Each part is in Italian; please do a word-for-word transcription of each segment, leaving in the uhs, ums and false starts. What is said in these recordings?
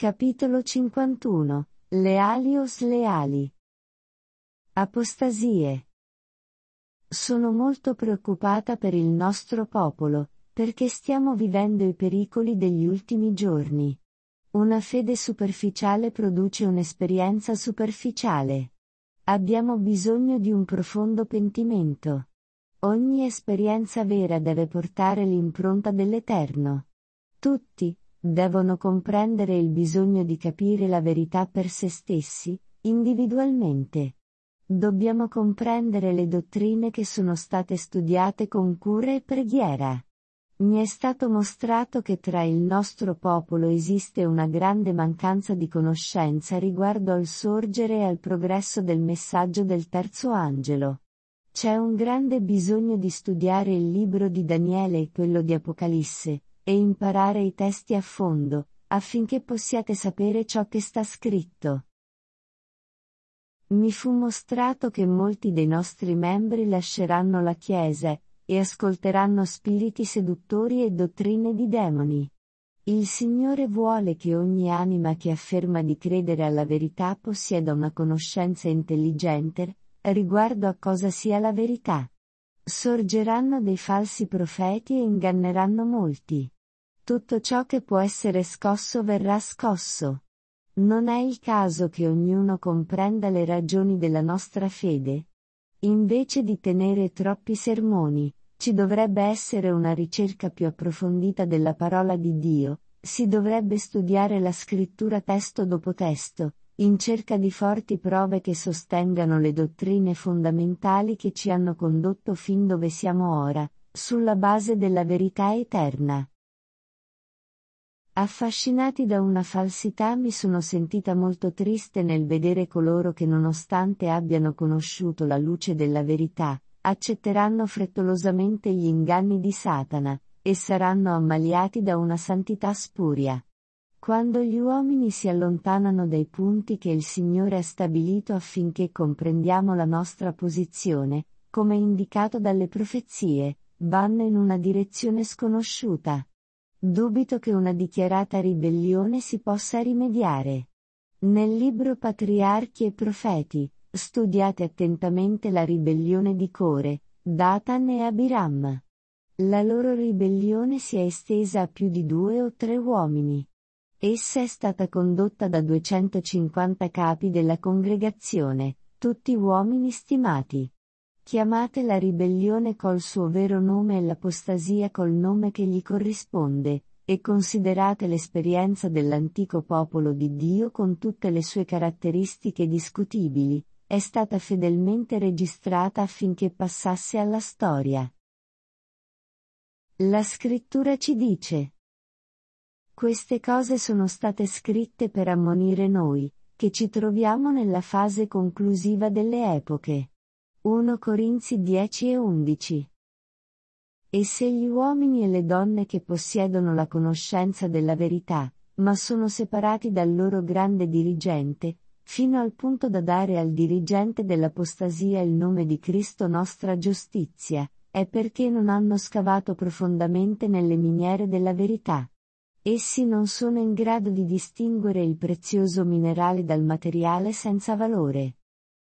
Capitolo cinquantuno. Leali o sleali? Apostasie. Sono molto preoccupata per il nostro popolo, perché stiamo vivendo i pericoli degli ultimi giorni. Una fede superficiale produce un'esperienza superficiale. Abbiamo bisogno di un profondo pentimento. Ogni esperienza vera deve portare l'impronta dell'Eterno. Tutti devono comprendere il bisogno di capire la verità per se stessi, individualmente. Dobbiamo comprendere le dottrine che sono state studiate con cura e preghiera. Mi è stato mostrato che tra il nostro popolo esiste una grande mancanza di conoscenza riguardo al sorgere e al progresso del messaggio del terzo angelo. C'è un grande bisogno di studiare il libro di Daniele e quello di Apocalisse, e imparare i testi a fondo, affinché possiate sapere ciò che sta scritto. Mi fu mostrato che molti dei nostri membri lasceranno la Chiesa, e ascolteranno spiriti seduttori e dottrine di demoni. Il Signore vuole che ogni anima che afferma di credere alla verità possieda una conoscenza intelligente, riguardo a cosa sia la verità. Sorgeranno dei falsi profeti e inganneranno molti. Tutto ciò che può essere scosso verrà scosso. Non è il caso che ognuno comprenda le ragioni della nostra fede? Invece di tenere troppi sermoni, ci dovrebbe essere una ricerca più approfondita della parola di Dio, si dovrebbe studiare la scrittura testo dopo testo, in cerca di forti prove che sostengano le dottrine fondamentali che ci hanno condotto fin dove siamo ora, sulla base della verità eterna. Affascinati da una falsità, mi sono sentita molto triste nel vedere coloro che, nonostante abbiano conosciuto la luce della verità, accetteranno frettolosamente gli inganni di Satana, e saranno ammaliati da una santità spuria. Quando gli uomini si allontanano dai punti che il Signore ha stabilito affinché comprendiamo la nostra posizione, come indicato dalle profezie, vanno in una direzione sconosciuta. Dubito che una dichiarata ribellione si possa rimediare. Nel libro Patriarchi e Profeti, studiate attentamente la ribellione di Core, Datan e Abiram. La loro ribellione si è estesa a più di due o tre uomini. Essa è stata condotta da duecentocinquanta capi della congregazione, tutti uomini stimati. Chiamate la ribellione col suo vero nome e l'apostasia col nome che gli corrisponde, e considerate l'esperienza dell'antico popolo di Dio con tutte le sue caratteristiche discutibili, è stata fedelmente registrata affinché passasse alla storia. La scrittura ci dice: queste cose sono state scritte per ammonire noi, che ci troviamo nella fase conclusiva delle epoche. primo Corinzi dieci e undici. E se gli uomini e le donne che possiedono la conoscenza della verità, ma sono separati dal loro grande dirigente, fino al punto da dare al dirigente dell'apostasia il nome di Cristo nostra giustizia, è perché non hanno scavato profondamente nelle miniere della verità. Essi non sono in grado di distinguere il prezioso minerale dal materiale senza valore.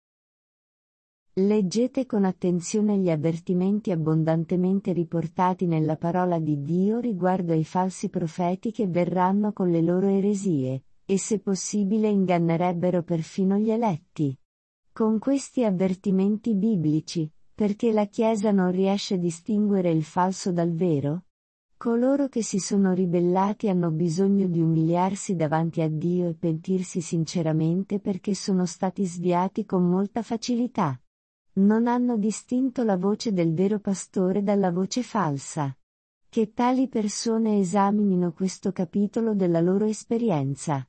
Leggete con attenzione gli avvertimenti abbondantemente riportati nella parola di Dio riguardo ai falsi profeti che verranno con le loro eresie, e se possibile ingannerebbero perfino gli eletti. Con questi avvertimenti biblici, perché la Chiesa non riesce a distinguere il falso dal vero? Coloro che si sono ribellati hanno bisogno di umiliarsi davanti a Dio e pentirsi sinceramente perché sono stati sviati con molta facilità. Non hanno distinto la voce del vero pastore dalla voce falsa. Che tali persone esaminino questo capitolo della loro esperienza.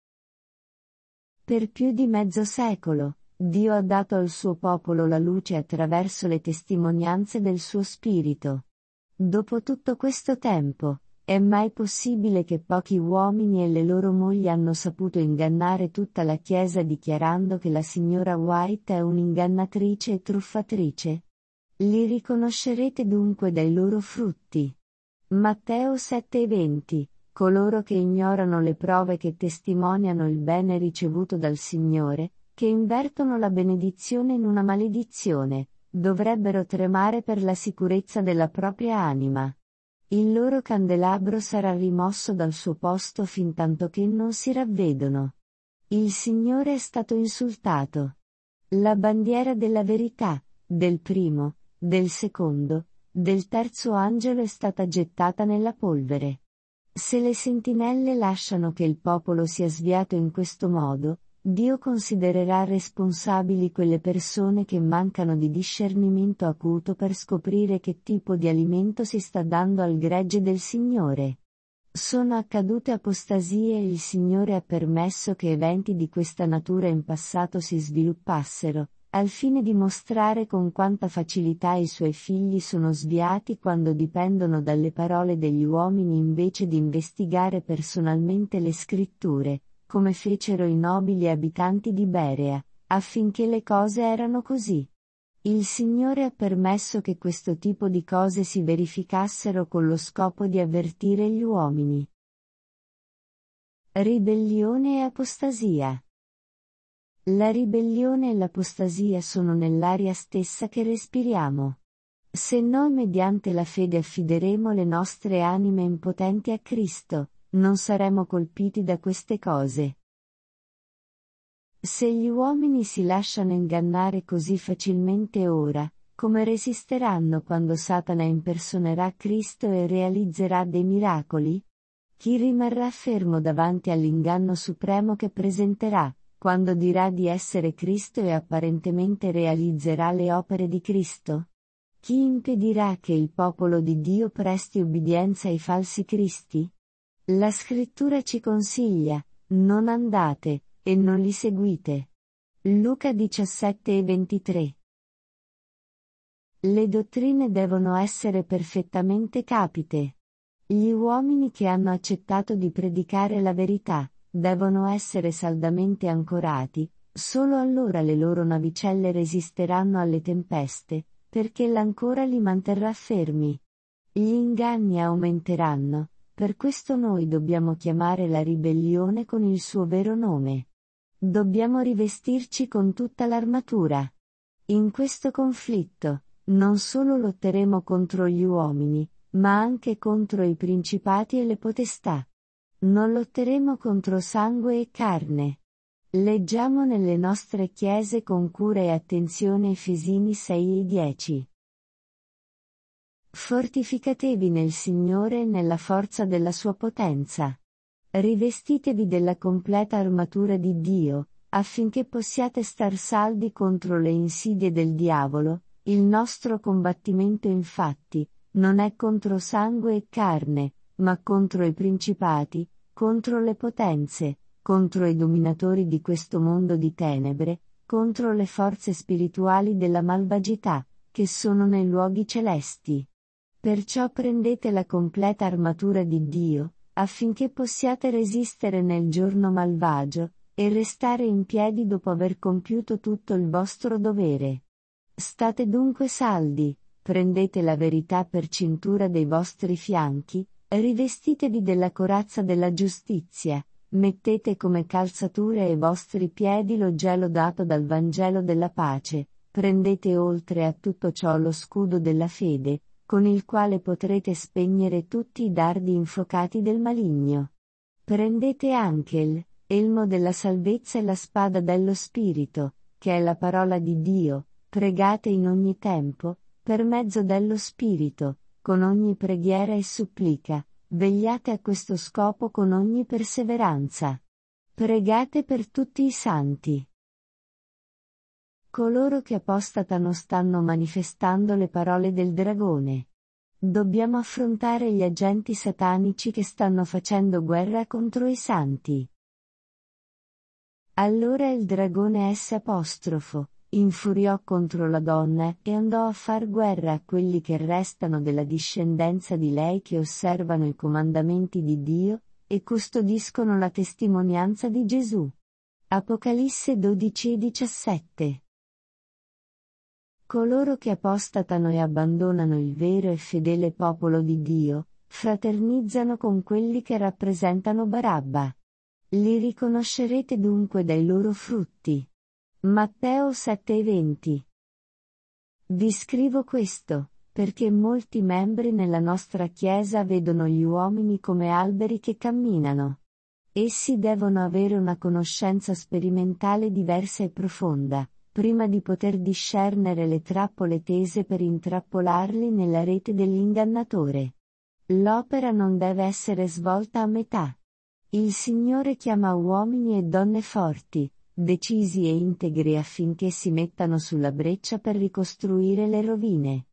Per più di mezzo secolo, Dio ha dato al suo popolo la luce attraverso le testimonianze del suo Spirito. Dopo tutto questo tempo, è mai possibile che pochi uomini e le loro mogli hanno saputo ingannare tutta la Chiesa dichiarando che la signora White è un'ingannatrice e truffatrice? Li riconoscerete dunque dai loro frutti. Matteo sette e venti. coloro che ignorano le prove che testimoniano il bene ricevuto dal Signore, che invertono la benedizione in una maledizione, dovrebbero tremare per la sicurezza della propria anima. Il loro candelabro sarà rimosso dal suo posto fintanto che non si ravvedono. Il Signore è stato insultato. La bandiera della verità, del primo, del secondo, del terzo angelo è stata gettata nella polvere. Se le sentinelle lasciano che il popolo sia sviato in questo modo, Dio considererà responsabili quelle persone che mancano di discernimento acuto per scoprire che tipo di alimento si sta dando al gregge del Signore. Sono accadute apostasie e il Signore ha permesso che eventi di questa natura in passato si sviluppassero, al fine di mostrare con quanta facilità i suoi figli sono sviati quando dipendono dalle parole degli uomini invece di investigare personalmente le scritture, come fecero i nobili abitanti di Berea, affinché le cose erano così. Il Signore ha permesso che questo tipo di cose si verificassero con lo scopo di avvertire gli uomini. Ribellione e apostasia. La ribellione e l'apostasia sono nell'aria stessa che respiriamo. Se noi mediante la fede affideremo le nostre anime impotenti a Cristo, non saremo colpiti da queste cose. Se gli uomini si lasciano ingannare così facilmente ora, come resisteranno quando Satana impersonerà Cristo e realizzerà dei miracoli? Chi rimarrà fermo davanti all'inganno supremo che presenterà, quando dirà di essere Cristo e apparentemente realizzerà le opere di Cristo? Chi impedirà che il popolo di Dio presti ubbidienza ai falsi cristi? La Scrittura ci consiglia, non andate, e non li seguite. Luca diciassette e ventitré. Le dottrine devono essere perfettamente capite. Gli uomini che hanno accettato di predicare la verità, devono essere saldamente ancorati, solo allora le loro navicelle resisteranno alle tempeste, perché l'ancora li manterrà fermi. Gli inganni aumenteranno, per questo noi dobbiamo chiamare la ribellione con il suo vero nome. Dobbiamo rivestirci con tutta l'armatura. In questo conflitto, non solo lotteremo contro gli uomini, ma anche contro i principati e le potestà. Non lotteremo contro sangue e carne. Leggiamo nelle nostre chiese con cura e attenzione Efesini sei e dieci. Fortificatevi nel Signore e nella forza della sua potenza. Rivestitevi della completa armatura di Dio, affinché possiate star saldi contro le insidie del diavolo. Il nostro combattimento infatti, non è contro sangue e carne, ma contro i principati, contro le potenze, contro i dominatori di questo mondo di tenebre, contro le forze spirituali della malvagità, che sono nei luoghi celesti. Perciò prendete la completa armatura di Dio, affinché possiate resistere nel giorno malvagio, e restare in piedi dopo aver compiuto tutto il vostro dovere. State dunque saldi, prendete la verità per cintura dei vostri fianchi, rivestitevi della corazza della giustizia, mettete come calzature ai vostri piedi lo gelo dato dal Vangelo della pace, prendete oltre a tutto ciò lo scudo della fede, con il quale potrete spegnere tutti i dardi infuocati del maligno. Prendete anche il elmo della salvezza e la spada dello Spirito, che è la parola di Dio, pregate in ogni tempo, per mezzo dello Spirito, con ogni preghiera e supplica, vegliate a questo scopo con ogni perseveranza. Pregate per tutti i santi. Coloro che apostatano stanno manifestando le parole del dragone. Dobbiamo affrontare gli agenti satanici che stanno facendo guerra contro i santi. Allora il dragone S apostrofo infuriò contro la donna e andò a far guerra a quelli che restano della discendenza di lei che osservano i comandamenti di Dio, e custodiscono la testimonianza di Gesù. Apocalisse dodici e diciassette. Coloro che apostatano e abbandonano il vero e fedele popolo di Dio, fraternizzano con quelli che rappresentano Barabba. Li riconoscerete dunque dai loro frutti. Matteo sette e venti. Vi scrivo questo, perché molti membri nella nostra Chiesa vedono gli uomini come alberi che camminano. Essi devono avere una conoscenza sperimentale diversa e profonda, prima di poter discernere le trappole tese per intrappolarli nella rete dell'ingannatore. L'opera non deve essere svolta a metà. Il Signore chiama uomini e donne forti, decisi e integri affinché si mettano sulla breccia per ricostruire le rovine.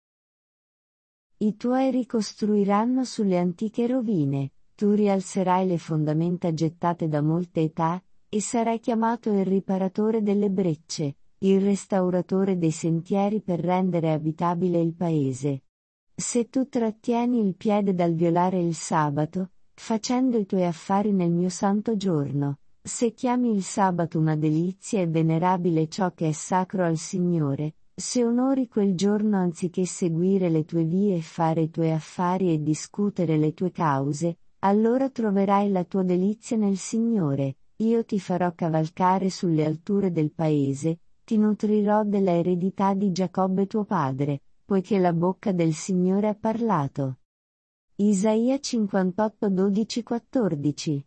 I tuoi ricostruiranno sulle antiche rovine, tu rialzerai le fondamenta gettate da molte età, e sarai chiamato il riparatore delle brecce, il restauratore dei sentieri per rendere abitabile il paese. Se tu trattieni il piede dal violare il sabato, facendo i tuoi affari nel mio santo giorno, se chiami il sabato una delizia e venerabile ciò che è sacro al Signore, se onori quel giorno anziché seguire le tue vie e fare i tuoi affari e discutere le tue cause, allora troverai la tua delizia nel Signore, io ti farò cavalcare sulle alture del paese, ti nutrirò della eredità di Giacobbe tuo padre, poiché la bocca del Signore ha parlato. Isaia cinquantotto dodici quattordici.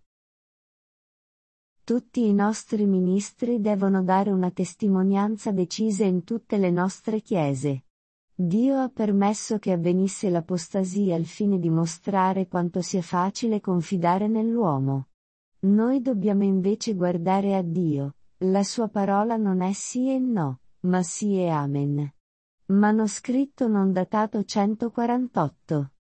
Tutti i nostri ministri devono dare una testimonianza decisa in tutte le nostre chiese. Dio ha permesso che avvenisse l'apostasia al fine di mostrare quanto sia facile confidare nell'uomo. Noi dobbiamo invece guardare a Dio, la sua parola non è sì e no, ma sì e amen. Manoscritto non datato centoquarantotto.